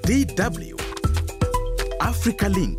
DW Africa Link.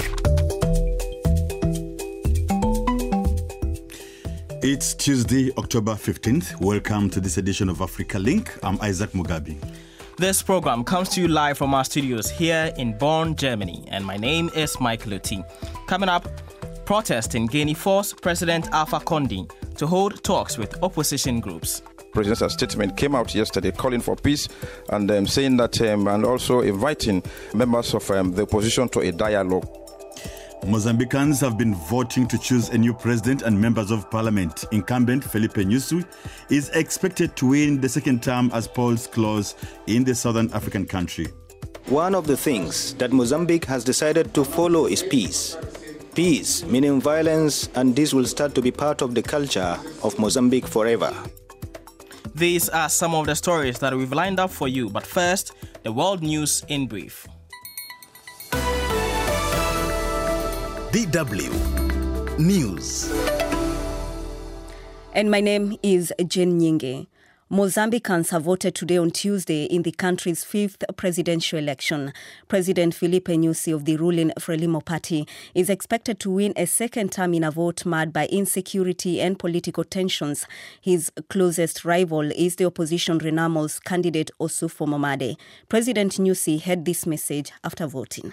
It's Tuesday, October 15th. Welcome to this edition of Africa Link. I'm Isaac Mugabi. This program comes to you live from our studios here in Bonn, Germany, and my name is Michael Oti. Coming up, protest in Guinea forced President Alpha Condé to hold talks with opposition groups. President's statement came out yesterday calling for peace and saying that and also inviting members of the opposition to a dialogue. Mozambicans have been voting to choose a new president and members of parliament. Incumbent Filipe Nyusi is expected to win the second term as polls close in the southern African country. One of the things that Mozambique has decided to follow is peace. Peace, meaning violence, and this will start to be part of the culture of Mozambique forever. These are some of the stories that we've lined up for you, but first, the world news in brief. DW News. And my name is Jen Nyinge. Mozambicans have voted today on Tuesday in the country's fifth presidential election. President Filipe Nyusi of the ruling Frelimo party is expected to win a second term in a vote marred by insecurity and political tensions. His closest rival is the opposition Renamo's candidate Osufo Momade. President Nyusi had this message after voting.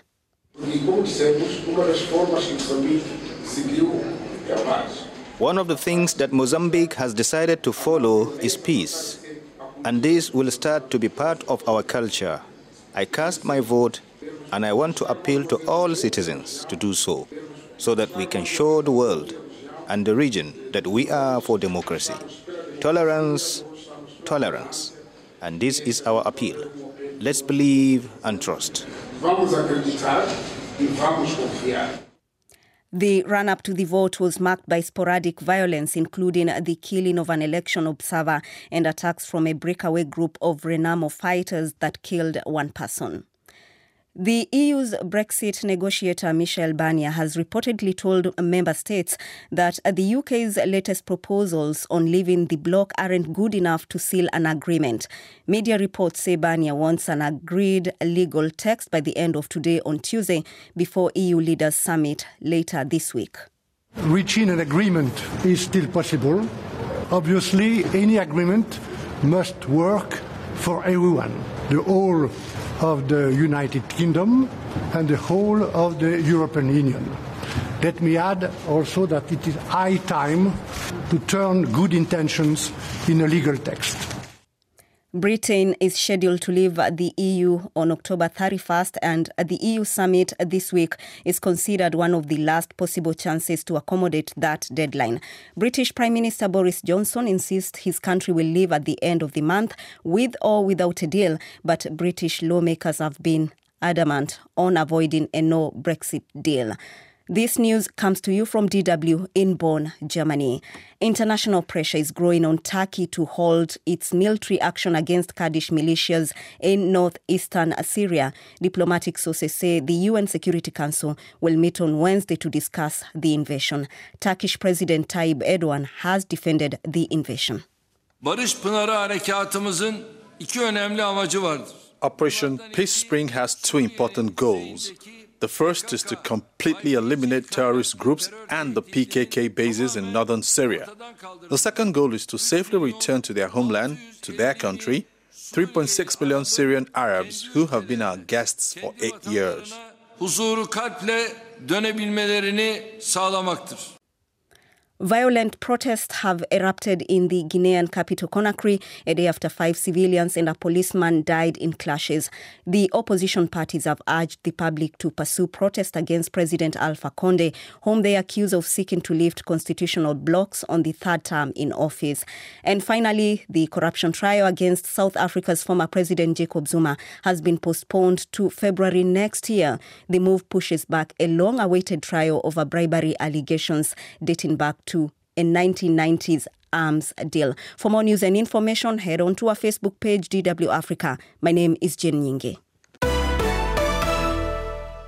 One of the things that Mozambique has decided to follow is peace, and this will start to be part of our culture. I cast my vote, and I want to appeal to all citizens to do so that we can show the world and the region that we are for democracy. Tolerance, tolerance, and this is our appeal. Let's believe and trust. The run-up to the vote was marked by sporadic violence, including the killing of an election observer and attacks from a breakaway group of Renamo fighters that killed one person. The EU's Brexit negotiator Michel Barnier has reportedly told member states that the UK's latest proposals on leaving the bloc aren't good enough to seal an agreement. Media reports say Barnier wants an agreed legal text by the end of today on Tuesday before EU leaders summit later this week. Reaching an agreement is still possible. Obviously, any agreement must work for everyone, the whole of the United Kingdom and the whole of the European Union. Let me add also that it is high time to turn good intentions in a legal text. Britain is scheduled to leave the EU on October 31st, and the EU summit this week is considered one of the last possible chances to accommodate that deadline. British Prime Minister Boris Johnson insists his country will leave at the end of the month, with or without a deal, but British lawmakers have been adamant on avoiding a no-Brexit deal. This news comes to you from DW in Bonn, Germany. International pressure is growing on Turkey to halt its military action against Kurdish militias in northeastern Syria. Diplomatic sources say the UN Security Council will meet on Wednesday to discuss the invasion. Turkish President Tayyip Erdogan has defended the invasion. Barış Pınarı harekatımızın iki önemli amacı vardır. Operation Peace Spring has two important goals. The first is to completely eliminate terrorist groups and the PKK bases in northern Syria. The second goal is to safely return to their homeland, to their country, 3.6 million Syrian Arabs who have been our guests for 8 years. Huzuru kalple dönebilmelerini sağlamaktır. Violent protests have erupted in the Guinean capital Conakry a day after 5 civilians and a policeman died in clashes. The opposition parties have urged the public to pursue protests against President Alpha Condé, whom they accuse of seeking to lift constitutional blocks on the third term in office. And finally, the corruption trial against South Africa's former President Jacob Zuma has been postponed to February next year. The move pushes back a long-awaited trial over bribery allegations dating back to a 1990s arms deal. For more news and information, head on to our Facebook page, DW Africa. My name is Jen Nyinge.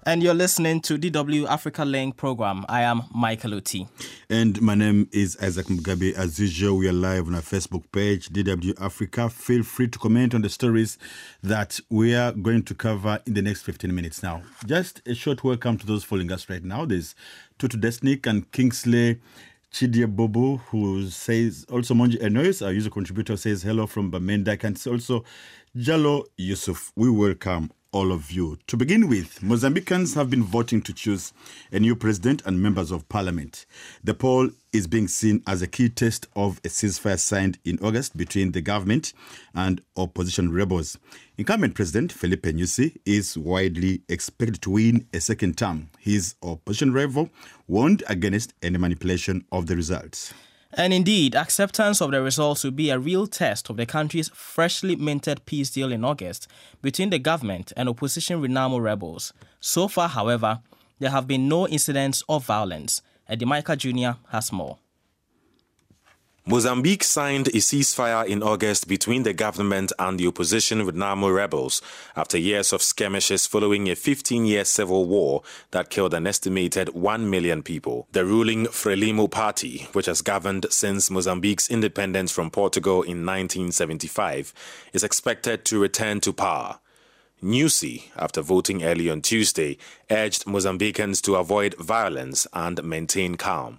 And you're listening to DW Africa Link program. I am Michael Oti. And my name is Isaac Mugabe. As usual, we are live on our Facebook page, DW Africa. Feel free to comment on the stories that we are going to cover in the next 15 minutes now. Just a short welcome to those following us right now. There's Tutu Desnik and Kingsley Chidie Bobo, who says, also Monji Enoyes, our user contributor, says hello from Bamenda. And also Jalo Yusuf. We welcome all of you. To begin with, Mozambicans have been voting to choose a new president and members of parliament. The poll is being seen as a key test of a ceasefire signed in August between the government and opposition rebels. Incumbent President Filipe Nyusi is widely expected to win a second term. His opposition rival warned against any manipulation of the results. And indeed, acceptance of the results will be a real test of the country's freshly minted peace deal in August between the government and opposition Renamo rebels. So far, however, there have been no incidents of violence. Eddie Micah Jr. has more. Mozambique signed a ceasefire in August between the government and the opposition Renamo rebels after years of skirmishes following a 15-year civil war that killed an estimated 1 million people. The ruling Frelimo party, which has governed since Mozambique's independence from Portugal in 1975, is expected to return to power. Nyusi, after voting early on Tuesday, urged Mozambicans to avoid violence and maintain calm.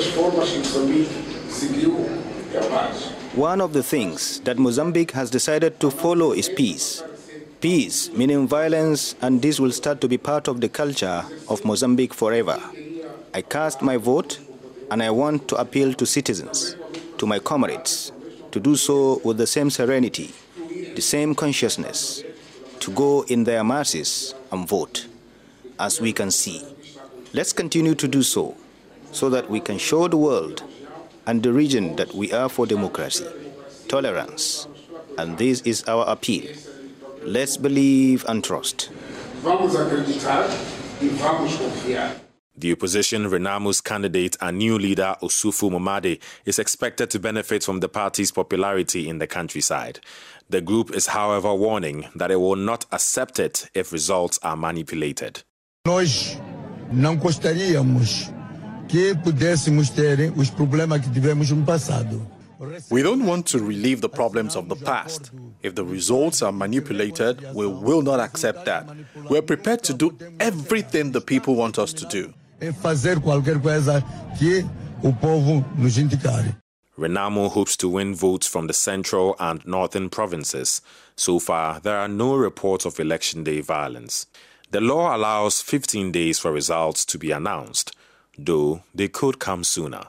One of the things that Mozambique has decided to follow is peace. Peace, meaning violence, and this will start to be part of the culture of Mozambique forever. I cast my vote, and I want to appeal to citizens, to my comrades, to do so with the same serenity, the same consciousness, to go in their masses and vote, as we can see. Let's continue to do so that we can show the world and the region that we are for democracy, tolerance, and this is our appeal. Let's believe and trust. The opposition Renamo's candidate and new leader Osufu Momade is expected to benefit from the party's popularity in the countryside. The group is, however, warning that it will not accept it if results are manipulated. Nós não gostaríamos que pudéssemos ter os problemas que tivemos no passado. We don't want to relive the problems of the past. If the results are manipulated, we will not accept that. We're prepared to do everything the people want us to do. Fazer qualquer coisa que o povo nos indicar. Renamo hopes to win votes from the central and northern provinces. So far, there are no reports of election day violence. The law allows 15 days for results to be announced, though they could come sooner.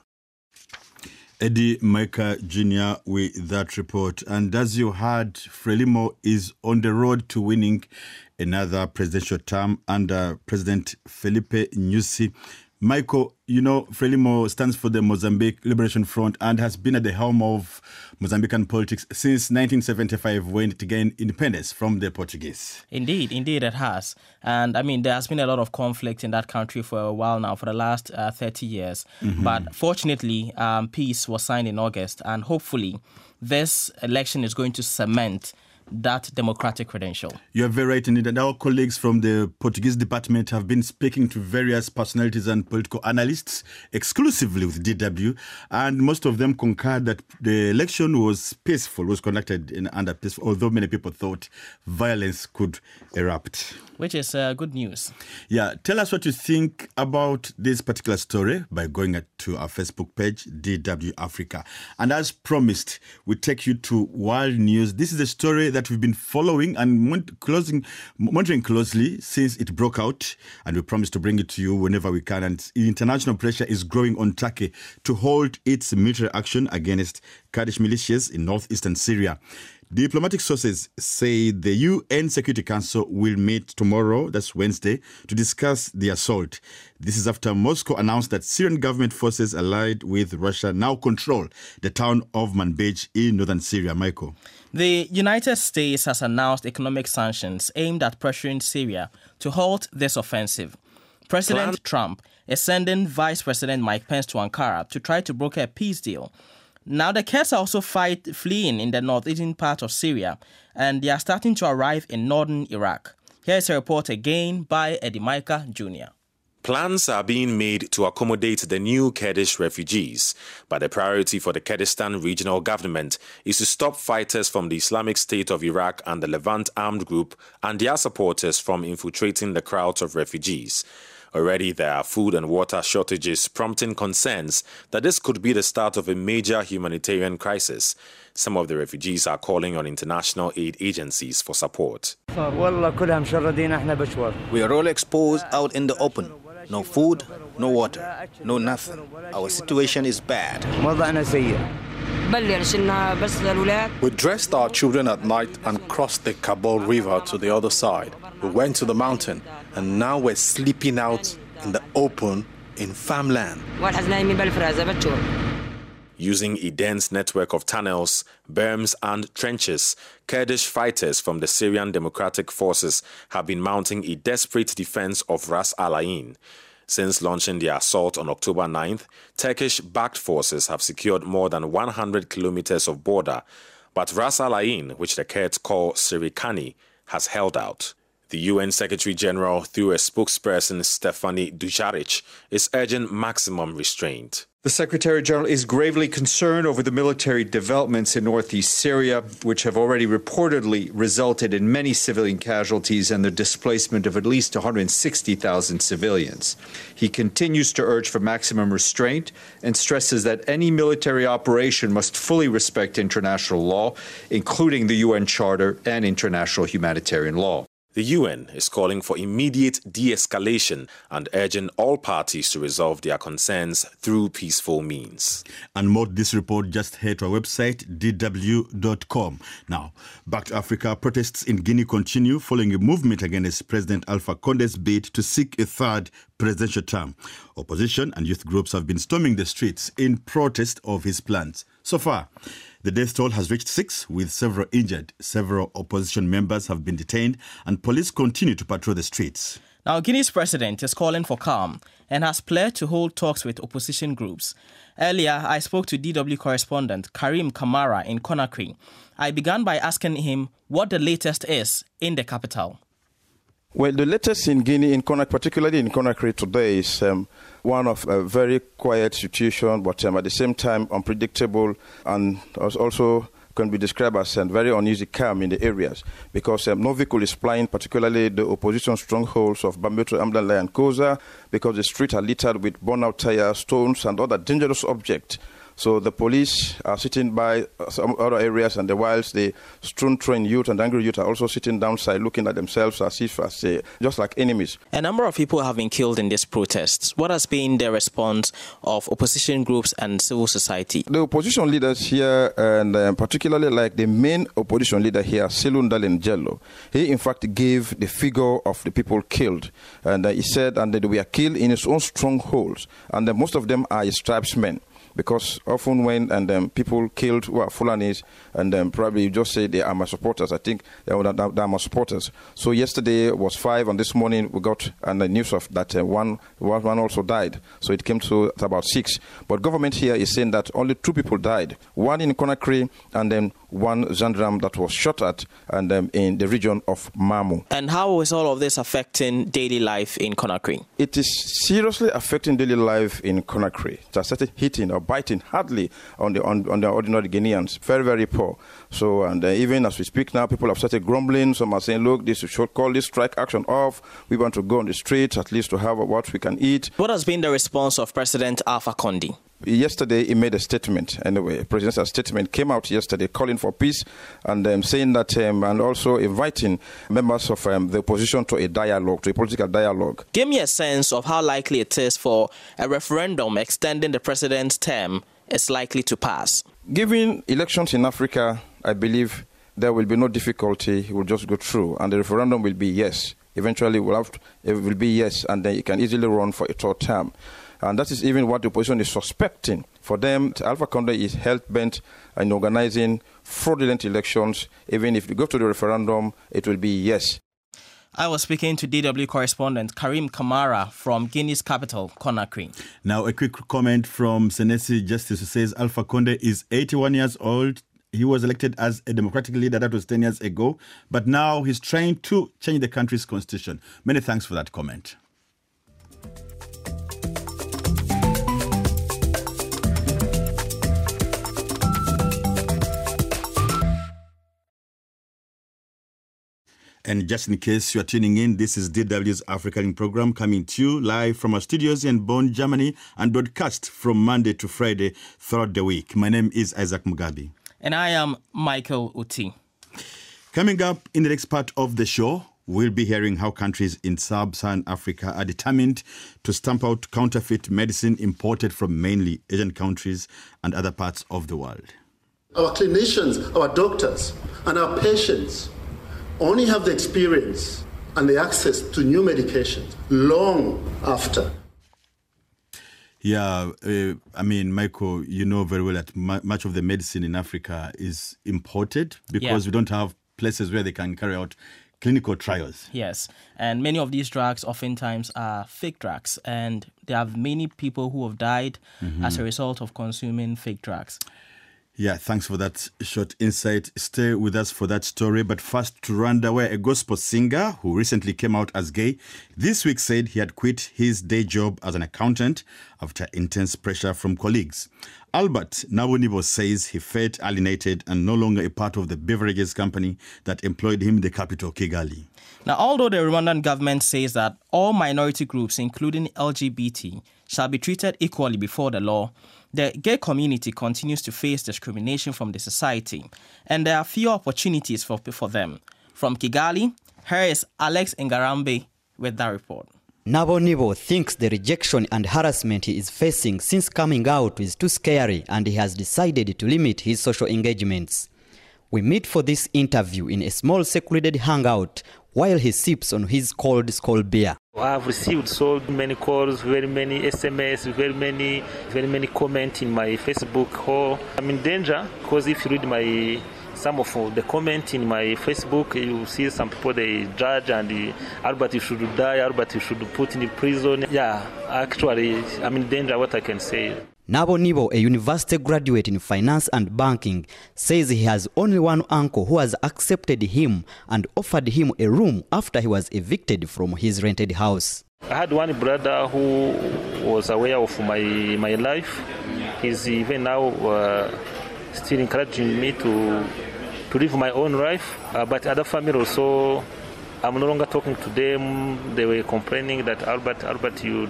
Eddie Micah Jr. with that report. And as you heard, Frelimo is on the road to winning another presidential term under President Filipe Nyusi. Michael, you know, Frelimo stands for the Mozambique Liberation Front and has been at the helm of Mozambican politics since 1975 when it gained independence from the Portuguese. Indeed it has. And I mean, there has been a lot of conflict in that country for a while now, for the last 30 years. Mm-hmm. But fortunately, peace was signed in August, and hopefully this election is going to cement that democratic credential. You are very right indeed. And our colleagues from the Portuguese department have been speaking to various personalities and political analysts exclusively with DW, and most of them concurred that the election was peaceful, was conducted under peaceful, although many people thought violence could erupt. Which is good news. Yeah, tell us what you think about this particular story by going to our Facebook page, DW Africa. And as promised, we take you to world news. This is a story that we've been following and monitoring closely since it broke out, and we promise to bring it to you whenever we can. And international pressure is growing on Turkey to hold its military action against Kurdish militias in northeastern Syria. Diplomatic sources say the UN Security Council will meet tomorrow, that's Wednesday, to discuss the assault. This is after Moscow announced that Syrian government forces allied with Russia now control the town of Manbij in northern Syria. Michael. The United States has announced economic sanctions aimed at pressuring Syria to halt this offensive. President Trump is sending Vice President Mike Pence to Ankara to try to broker a peace deal. Now, the Kurds are also fleeing in the northeastern part of Syria, and they are starting to arrive in northern Iraq. Here's a report again by Eddie Micah Jr. Plans are being made to accommodate the new Kurdish refugees, but the priority for the Kurdistan regional government is to stop fighters from the Islamic State of Iraq and the Levant armed group and their supporters from infiltrating the crowds of refugees. Already there are food and water shortages, prompting concerns that this could be the start of a major humanitarian crisis. Some of the refugees are calling on international aid agencies for support. We are all exposed out in the open. No food, no water, no nothing. Our situation is bad. We dressed our children at night and crossed the Kabul River to the other side. We went to the mountain, and now we're sleeping out in the open in farmland. Using a dense network of tunnels, berms and trenches, Kurdish fighters from the Syrian Democratic Forces have been mounting a desperate defense of Ras Al Ain. Since launching their assault on October 9th, Turkish-backed forces have secured more than 100 kilometers of border, but Ras Al Ain, which the Kurds call Sirikani, has held out. The UN Secretary-General, through a spokesperson, Stephanie Dujarric, is urging maximum restraint. The Secretary-General is gravely concerned over the military developments in northeast Syria, which have already reportedly resulted in many civilian casualties and the displacement of at least 160,000 civilians. He continues to urge for maximum restraint and stresses that any military operation must fully respect international law, including the UN Charter and international humanitarian law. The UN is calling for immediate de-escalation and urging all parties to resolve their concerns through peaceful means. And more this report, just head to our website, dw.com. Now, back to Africa. Protests in Guinea continue following a movement against President Alpha Conde's bid to seek a third presidential term. Opposition and youth groups have been storming the streets in protest of his plans. So far, the death toll has reached 6, with several injured. Several opposition members have been detained, and police continue to patrol the streets. Now, Guinea's president is calling for calm and has pledged to hold talks with opposition groups. Earlier, I spoke to DW correspondent Karim Kamara in Conakry. I began by asking him what the latest is in the capital. Well, the latest in Guinea, particularly in Conakry today, is one of a very quiet situation, but at the same time unpredictable, and also can be described as very uneasy calm in the areas, because no vehicle is flying, particularly the opposition strongholds of Bambeto, Amdala and Koza, because the streets are littered with burn-out tires, stones and other dangerous objects. So the police are sitting by some other areas, and whilst the strewn youth and angry youth are also sitting downside looking at themselves as if just like enemies. A number of people have been killed in these protests. What has been the response of opposition groups and civil society? The opposition leaders here, and particularly like the main opposition leader here, Selun Dalen Jello, he in fact gave the figure of the people killed. And he said that they were killed in his own strongholds, and most of them are his tribesmen. Because often when people killed who are Fulanis, and probably you just say they are my supporters, I think they are my supporters. So yesterday was 5, and this morning we got the news of that one also died. So it came to about 6. But government here is saying that only 2 people died. One in Conakry, and then one gendarme that was shot at, and in the region of Mamu. And how is all of this affecting daily life in Conakry? It is seriously affecting daily life in Conakry. It has started hitting or biting hardly on the ordinary Guineans. Very, very poor. So, and even as we speak now, people have started grumbling. Some are saying, look, this should call this strike action off. We want to go on the streets at least to have what we can eat. What has been the response of President Alpha Conde? Yesterday, he made a statement. Anyway, president's statement came out yesterday calling for peace, and saying that, and also inviting members of the opposition to a dialogue, to a political dialogue. Give me a sense of how likely it is for a referendum extending the president's term is likely to pass. Given elections in Africa, I believe there will be no difficulty. It will just go through, and the referendum will be yes. Eventually, it will be yes, and then it can easily run for a 3rd term. And that is even what the opposition is suspecting. For them, Alpha Conde is hell-bent in organizing fraudulent elections. Even if we go to the referendum, it will be yes. I was speaking to DW correspondent Karim Kamara from Guinea's capital, Conakry. Now, a quick comment from Senesi Justice, who says Alpha Conde is 81 years old He was elected as a democratic leader. That was 10 years ago. But now he's trying to change the country's constitution. Many thanks for that comment. And just in case you are tuning in, this is DW's African program coming to you live from our studios in Bonn, Germany, and broadcast from Monday to Friday throughout the week. My name is Isaac Mugabi. And I am Michael Uti. Coming up in the next part of the show, we'll be hearing how countries in sub-Saharan Africa are determined to stamp out counterfeit medicine imported from mainly Asian countries and other parts of the world. Our clinicians, our doctors, and our patients only have the experience and the access to new medications long after. Yeah, Michael, you know very well that much of the medicine in Africa is imported because we don't have places where they can carry out clinical trials. Yes, and many of these drugs oftentimes are fake drugs, and there are many people who have died as a result of consuming fake drugs. Yeah, thanks for that short insight. Stay with us for that story. But first to Rwanda, where a gospel singer who recently came out as gay this week said he had quit his day job as an accountant after intense pressure from colleagues. Albert Nabonibo says he felt alienated and no longer a part of the beverages company that employed him in the capital, Kigali. Now, although the Rwandan government says that all minority groups, including LGBT, shall be treated equally before the law, the gay community continues to face discrimination from the society, and there are few opportunities for them. From Kigali, here is Alex Ngarambe with that report. Nabonibo thinks the rejection and harassment he is facing since coming out is too scary, and he has decided to limit his social engagements. We meet for this interview in a small secluded hangout while he sips on his cold Skol beer. I have received so many calls, very many SMS, very many comments in my Facebook. I'm in danger because if you read some of the comments in my Facebook, you see some people they judge and Albert, you should die, Albert, you should put in prison. Yeah, actually, I'm in danger, what I can say. Nabonibo, a university graduate in finance and banking, says he has only one uncle who has accepted him and offered him a room after he was evicted from his rented house. I had one brother who was aware of my life. He's even now still encouraging me to live my own life. But other family also, I'm no longer talking to them. They were complaining that Albert, you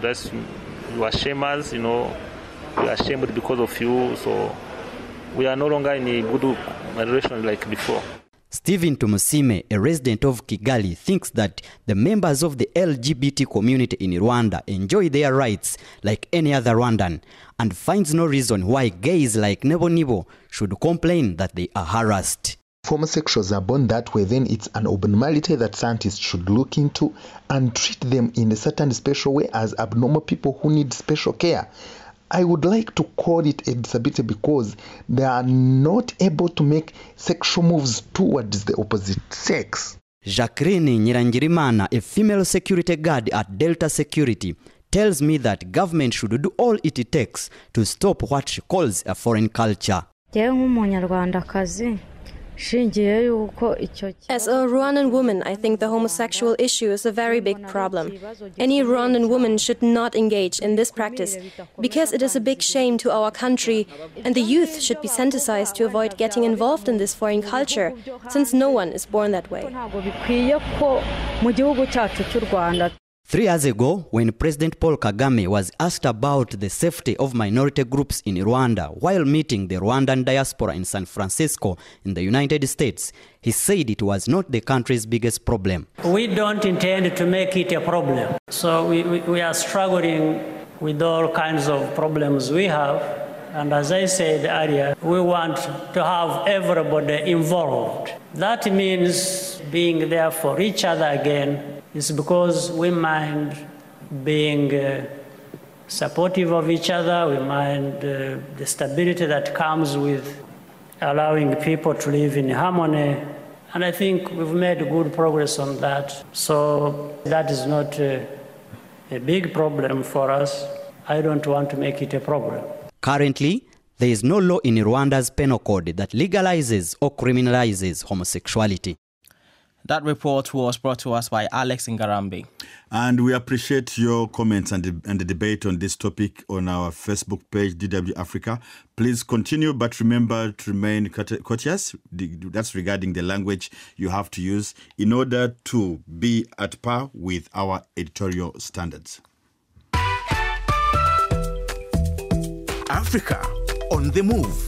are shamers, you know. We are ashamed because of you, so we are no longer in a good relation like before. Stephen Tumusime, a resident of Kigali, thinks that the members of the LGBT community in Rwanda enjoy their rights like any other Rwandan and finds no reason why gays like Nabonibo should complain that they are harassed. Homosexuals are born that way, then it's an abnormality that scientists should look into and treat them in a certain special way as abnormal people who need special care. I would like to call it a disability because they are not able to make sexual moves towards the opposite sex. Jacqueline Nyirangirimana, a female security guard at Delta Security, tells me that government should do all it takes to stop what she calls a foreign culture. As a Rwandan woman, I think the homosexual issue is a very big problem. Any Rwandan woman should not engage in this practice because it is a big shame to our country, and the youth should be sensitized to avoid getting involved in this foreign culture, since no one is born that way. 3 years ago, when President Paul Kagame was asked about the safety of minority groups in Rwanda while meeting the Rwandan diaspora in San Francisco in the United States, he said it was not the country's biggest problem. We don't intend to make it a problem. So we are struggling with all kinds of problems we have. And as I said earlier, we want to have everybody involved. That means being there for each other again. It's because we mind being supportive of each other. We mind the stability that comes with allowing people to live in harmony. And I think we've made good progress on that. So that is not a big problem for us. I don't want to make it a problem. Currently, There is no law in Rwanda's penal code that legalizes or criminalizes homosexuality. That report was brought to us by Alex Ngarambe. And we appreciate your comments and the debate on this topic on our Facebook page, DW Africa. Please continue, but remember to remain courteous. That's regarding the language you have to use in order to be at par with our editorial standards. Africa on the move.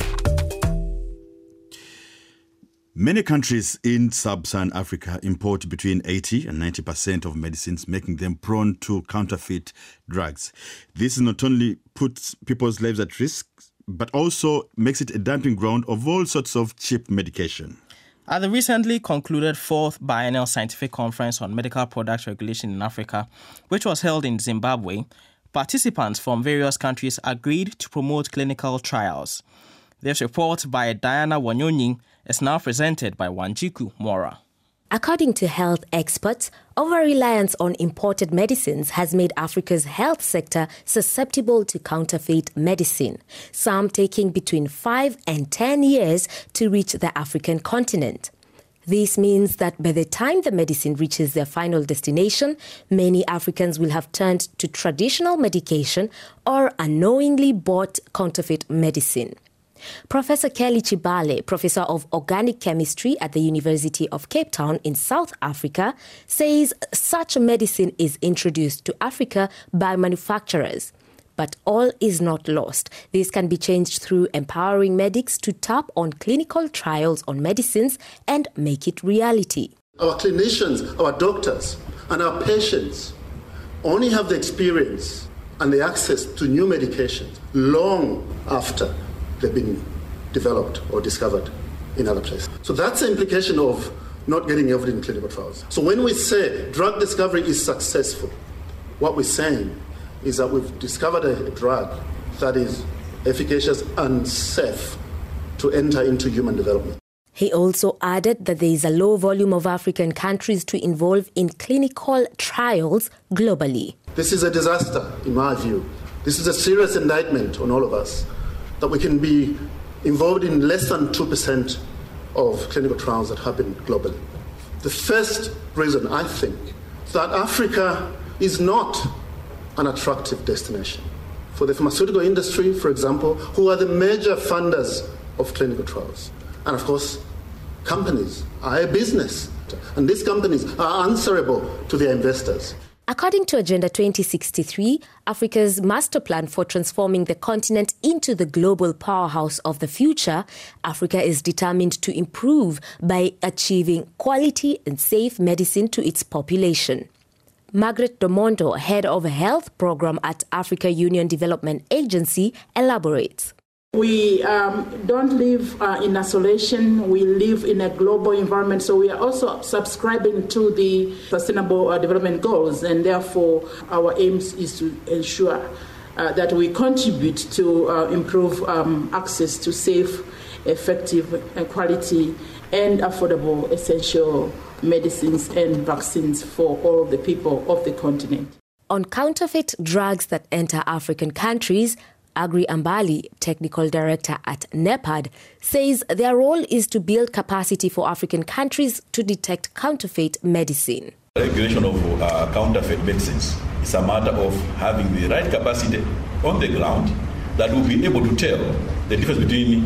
Many countries in sub-Saharan Africa import between 80 and 90% of medicines, making them prone to counterfeit drugs. This not only puts people's lives at risk, but also makes it a dumping ground of all sorts of cheap medication. At the recently concluded 4th Biennial Scientific Conference on Medical Products Regulation in Africa, which was held in Zimbabwe, participants from various countries agreed to promote clinical trials. This report by Diana Wanyonyi is now presented by Wanjiku Mora. According to health experts, over-reliance on imported medicines has made Africa's health sector susceptible to counterfeit medicine, some taking between 5 and 10 years to reach the African continent. This means that by the time the medicine reaches their final destination, many Africans will have turned to traditional medication or unknowingly bought counterfeit medicine. Professor Kelly Chibale, Professor of Organic Chemistry at the University of Cape Town in South Africa, says such medicine is introduced to Africa by manufacturers. But all is not lost. This can be changed through empowering medics to tap on clinical trials on medicines and make it reality. Our clinicians, our doctors, and our patients only have the experience and the access to new medications long after they've been developed or discovered in other places. So that's the implication of not getting everything in clinical trials. So when we say drug discovery is successful, what we're saying is that we've discovered a drug that is efficacious and safe to enter into human development. He also added that there is a low volume of African countries to involve in clinical trials globally. This is a disaster, in my view. This is a serious indictment on all of us, that we can be involved in less than 2% of clinical trials that happen globally. The first reason, I think, is that Africa is not an attractive destination for the pharmaceutical industry, for example, who are the major funders of clinical trials. And of course, companies are a business, and these companies are answerable to their investors. According to Agenda 2063, Africa's master plan for transforming the continent into the global powerhouse of the future, Africa is determined to improve by achieving quality and safe medicine to its population. Margaret Domondo, head of a health program at Africa Union Development Agency, elaborates. We don't live in isolation. We live in a global environment. So we are also subscribing to the Sustainable Development Goals. And therefore, our aims is to ensure that we contribute to improve access to safe, effective, quality, and affordable essential medicines and vaccines for all the people of the continent. On counterfeit drugs that enter African countries, Agri Ambali, technical director at NEPAD, says their role is to build capacity for African countries to detect counterfeit medicine. Regulation of counterfeit medicines is a matter of having the right capacity on the ground that will be able to tell the difference between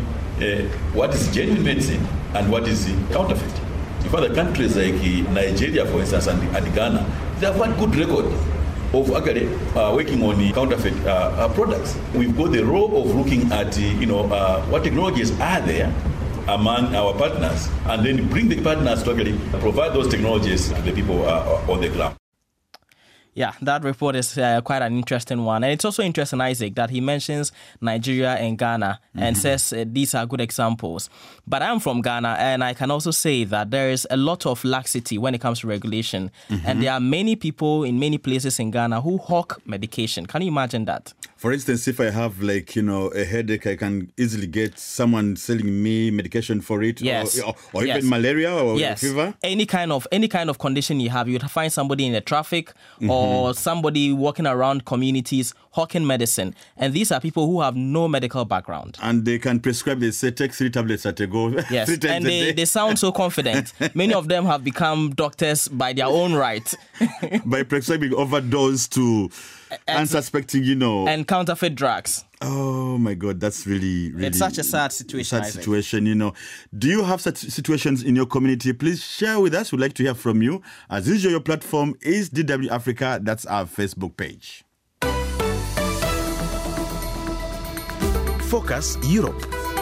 what is genuine medicine and what is counterfeit. In fact, the countries like Nigeria, for instance, and Ghana, they have one good record of actually working on the counterfeit products. We've got the role of looking at what technologies are there among our partners, and then bring the partners to actually provide those technologies to the people on the ground. Yeah, that report is quite an interesting one. And it's also interesting, Isaac, that he mentions Nigeria and Ghana and says these are good examples. But I'm from Ghana, and I can also say that there is a lot of laxity when it comes to regulation. And there are many people in many places in Ghana who hawk medication. Can you imagine that? For instance, if I have a headache, I can easily get someone selling me medication for it, yes. or even malaria or fever. Any kind of condition you have, you'd find somebody in the traffic or or somebody walking around communities hawking medicine. And these are people who have no medical background. And they can prescribe, they say, take 3 tablets at a go. Yes, 3 times and a day. they sound so confident. Many of them have become doctors by their own right. By prescribing overdose to unsuspecting, and counterfeit drugs. Oh my God, that's really, really... It's such a sad situation, Sad situation, Do you have such situations in your community? Please share with us. We'd like to hear from you. As usual, your platform is DW Africa. That's our Facebook page. Focus Europe.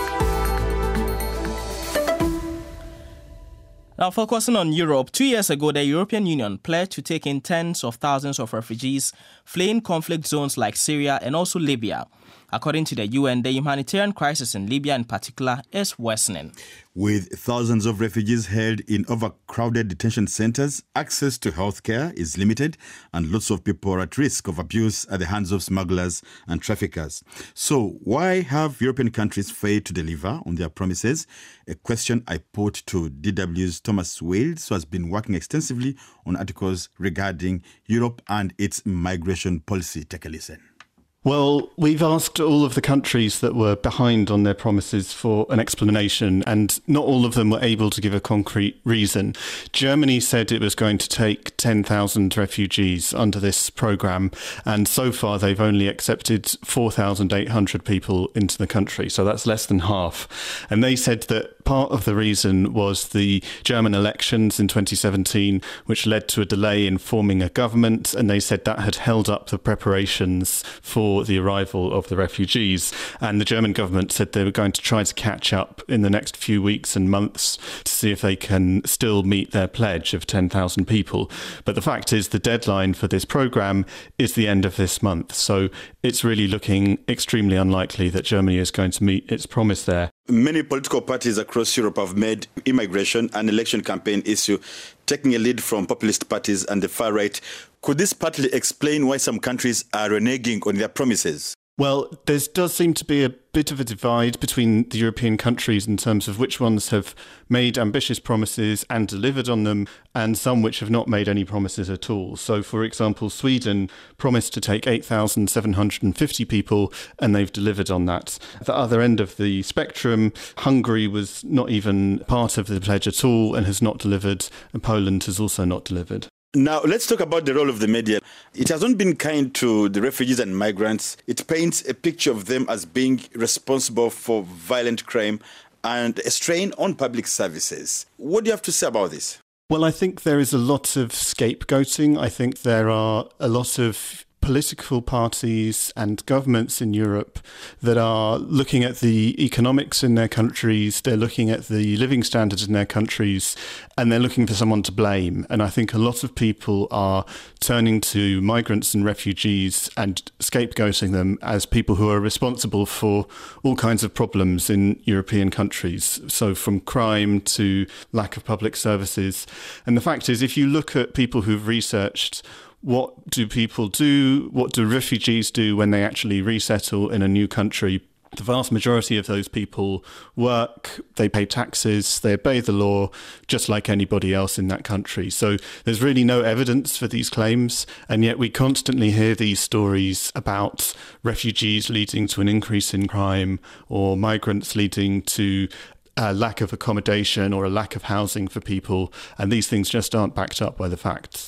Now, focusing on Europe, 2 years ago, the European Union pledged to take in tens of thousands of refugees fleeing conflict zones like Syria and also Libya. According to the UN, the humanitarian crisis in Libya in particular is worsening. With thousands of refugees held in overcrowded detention centers, access to healthcare is limited and lots of people are at risk of abuse at the hands of smugglers and traffickers. So why have European countries failed to deliver on their promises? A question I put to DW's Thomas Wales, who has been working extensively on articles regarding Europe and its migration policy. Take a listen. Well, we've asked all of the countries that were behind on their promises for an explanation, and not all of them were able to give a concrete reason. Germany said it was going to take 10,000 refugees under this programme, and so far they've only accepted 4,800 people into the country, so that's less than half. And they said that part of the reason was the German elections in 2017, which led to a delay in forming a government, and they said that had held up the preparations for the arrival of the refugees. And the German government said they were going to try to catch up in the next few weeks and months to see if they can still meet their pledge of 10,000 people. But the fact is the deadline for this programme is the end of this month. So it's really looking extremely unlikely that Germany is going to meet its promise there. Many political parties across Europe have made immigration an election campaign issue, taking a lead from populist parties and the far right. Could this partly explain why some countries are reneging on their promises? Well, there does seem to be a bit of a divide between the European countries in terms of which ones have made ambitious promises and delivered on them, and some which have not made any promises at all. So, for example, Sweden promised to take 8,750 people, and they've delivered on that. At the other end of the spectrum, Hungary was not even part of the pledge at all and has not delivered, and Poland has also not delivered. Now, let's talk about the role of the media. It hasn't been kind to the refugees and migrants. It paints a picture of them as being responsible for violent crime and a strain on public services. What do you have to say about this? Well, I think there is a lot of scapegoating. I think there are a lot of political parties and governments in Europe that are looking at the economics in their countries, they're looking at the living standards in their countries, and they're looking for someone to blame. And I think a lot of people are turning to migrants and refugees and scapegoating them as people who are responsible for all kinds of problems in European countries. So from crime to lack of public services. And the fact is, if you look at people who've researched what do people do, what do refugees do when they actually resettle in a new country, the vast majority of those people work, they pay taxes, they obey the law, just like anybody else in that country. So there's really no evidence for these claims, and yet we constantly hear these stories about refugees leading to an increase in crime or migrants leading to a lack of accommodation or a lack of housing for people, and these things just aren't backed up by the facts.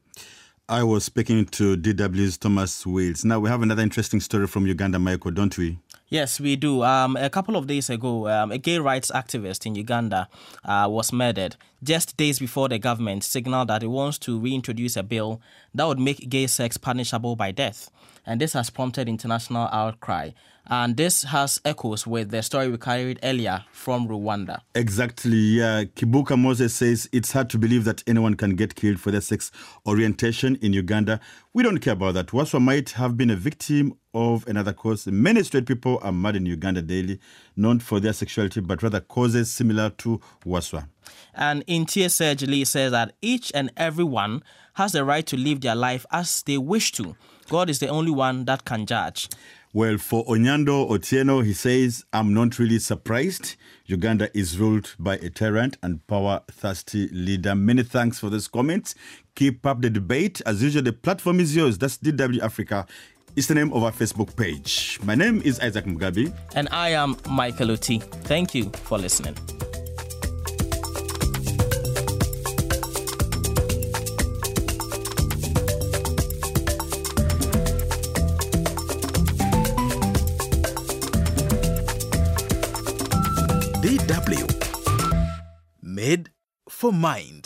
I was speaking to DW's Thomas Wales. Now, we have another interesting story from Uganda, Michael, don't we? Yes, we do. A couple of days ago, a gay rights activist in Uganda was murdered just days before the government signaled that it wants to reintroduce a bill that would make gay sex punishable by death. And this has prompted international outcry. And this has echoes with the story we carried earlier from Rwanda. Exactly, yeah. Kibuka Moses says it's hard to believe that anyone can get killed for their sex orientation in Uganda. We don't care about that. Waswa might have been a victim of another cause. Many straight people are murdered in Uganda daily, not for their sexuality, but rather causes similar to Waswa. And Intie Sergili says that each and every one has the right to live their life as they wish to. God is the only one that can judge. Well, for Onyando Otieno, he says, I'm not really surprised. Uganda is ruled by a tyrant and power-thirsty leader. Many thanks for those comments. Keep up the debate. As usual, the platform is yours. That's DW Africa. It's the name of our Facebook page. My name is Isaac Mugabi. And I am Michael Oti. Thank you for listening. DW. Made for Mind.